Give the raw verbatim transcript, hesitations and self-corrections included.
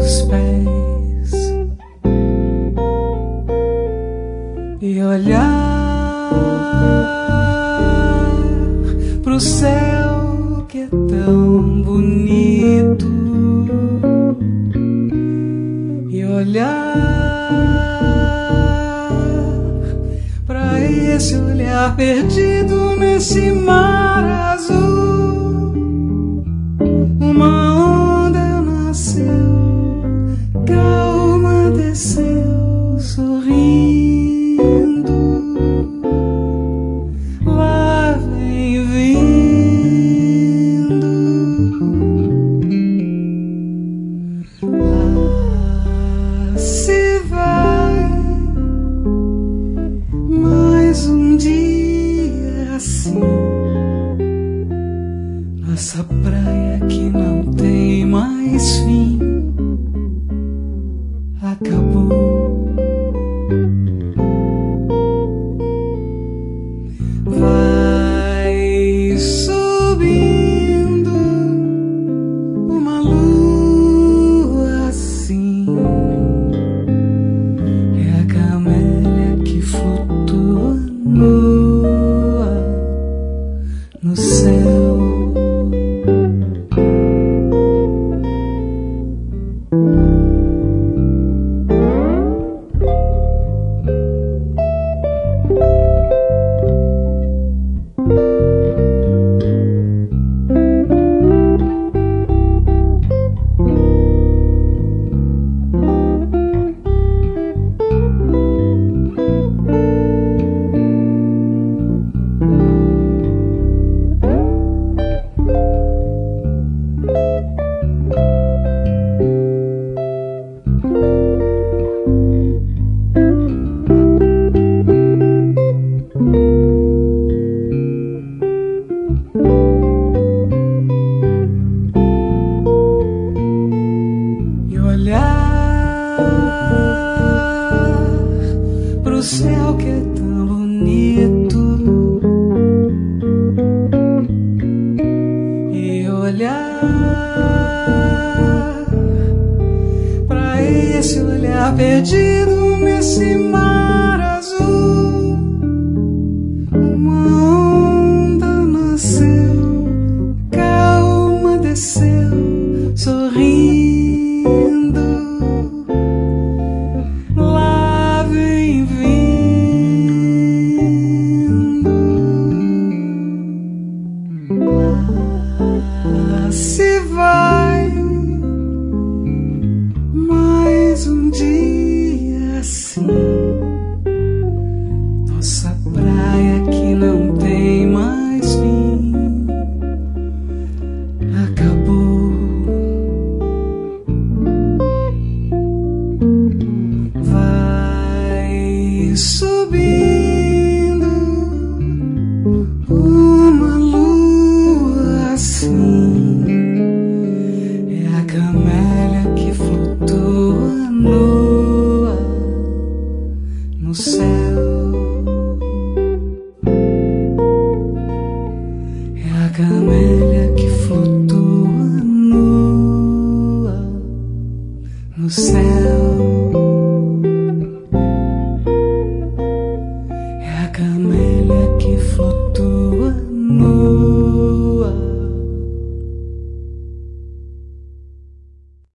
teus pés e olhar pro céu que é tão bonito, e olhar pra esse olhar perdido nesse mar azul. Uma onda nasceu, calma desceu, sorrindo. Lá vem vindo, lá se vai mais um dia assim. Nossa praia que não tem mais fim acabou. Vai subindo uma lua assim, é a camélia que flutua nua no céu. Pro céu que é tão bonito, e olhar pra esse olhar perdido nesse mar azul. Uma onda nasceu, calma desceu, sorrindo. Lá se vai mais um dia assim. Nossa praia que não tem mais fim acabou. Vai subindo uma lua assim, é a camélia que flutua nua no céu. É a camélia que flutua nua no céu.